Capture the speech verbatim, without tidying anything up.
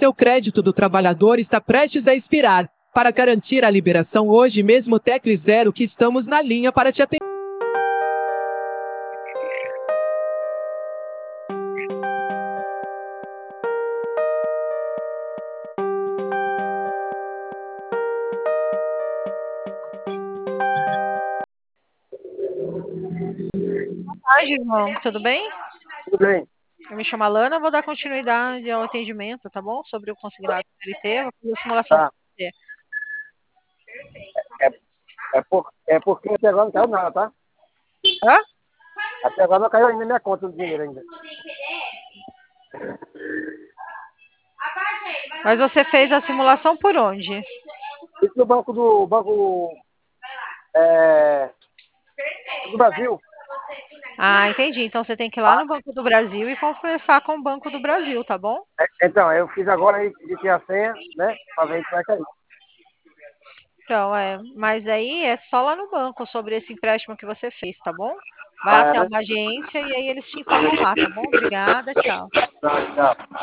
Seu crédito do trabalhador está prestes a expirar. Para garantir a liberação hoje mesmo, tecle zero que estamos na linha para te atender. Boa tarde, irmão. Tudo bem? Tudo bem. Eu me chamo Alana, vou dar continuidade ao atendimento, tá bom? Sobre o consignado C L T, vou fazer a simulação Tá. para você. É, é, por, é porque até agora não caiu nada, tá? Hã? Até agora não caiu ainda na minha conta do dinheiro ainda. Mas você fez a simulação por onde? Isso no banco do banco é, do Brasil. Ah, entendi. Então você tem que ir lá no Banco do Brasil e conversar com o Banco do Brasil, tá bom? É, então, eu fiz agora aí, digitei a senha, né? Pra ver se vai cair. Então, é, mas aí é só lá no banco sobre esse empréstimo que você fez, tá bom? Vai Ah, até é? uma agência e aí eles te informam lá, tá bom? Obrigada, tchau. Tá, tá.